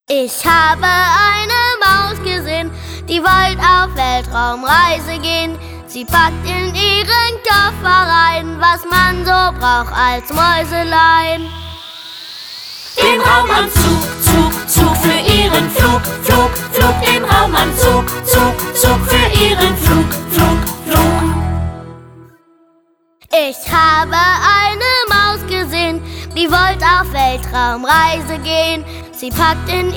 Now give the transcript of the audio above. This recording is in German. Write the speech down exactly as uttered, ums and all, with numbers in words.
Ich habe eine Maus gesehen, die wollte auf Weltraumreise gehen. Sie packt in ihren Koffer rein, was man so braucht als Mäuselein. Den Raumanzug, Zug, Zug für ihren Flug, Flug, Flug. Den Raumanzug, Zug, Zug für ihren Flug, Flug, Flug. Ich habe eine Maus gesehen, die wollte auf Weltraumreise gehen. Sie packt in